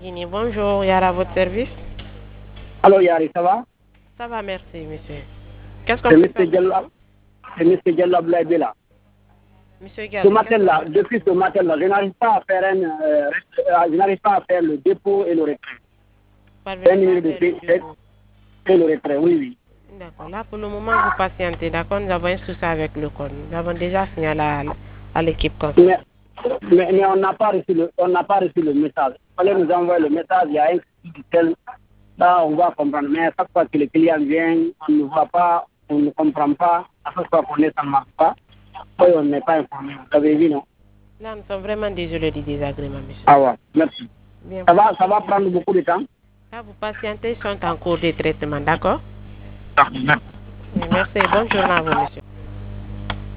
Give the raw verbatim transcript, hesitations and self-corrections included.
Guinée. Bonjour, Yara, à votre service. Allô Yari, ça va? Ça va, merci, monsieur. Qu'est-ce qu'on C'est peut M. faire? Diallo, c'est M. Diallo Abdoulaye là. Monsieur Ce Gallo, qu'est-ce matin-là, qu'on peut depuis ce matin-là, je n'arrive pas à faire un, euh, euh, je n'arrive pas à faire le dépôt et le retrait. faire? Un Parvenez numéro pas à de faire le paie dépôt. et le retrait, oui, oui. D'accord. Là, pour le moment, vous patientez. D'accord, nous avons instruit ça avec le code. Nous avons déjà signalé à, à l'équipe concernée. Mais, mais, mais on n'a pas reçu le, on n'a pas reçu le message. Il fallait nous envoyer le message, il y a un site tel, là on va comprendre. Mais à chaque fois que le client vient, on ne voit pas, on ne comprend pas. À chaque fois qu'on est, ça ne marche pas. Oui, on n'est pas informé. Vous avez vu, non? Là, nous sommes vraiment désolés du désagrément, monsieur. Ah ouais, merci. Bien, Ça va, ça va prendre beaucoup de temps? là, vous patientez, ils sont en cours de traitement, d'accord? D'accord, merci. Oui, merci. Bonne journée à vous, monsieur.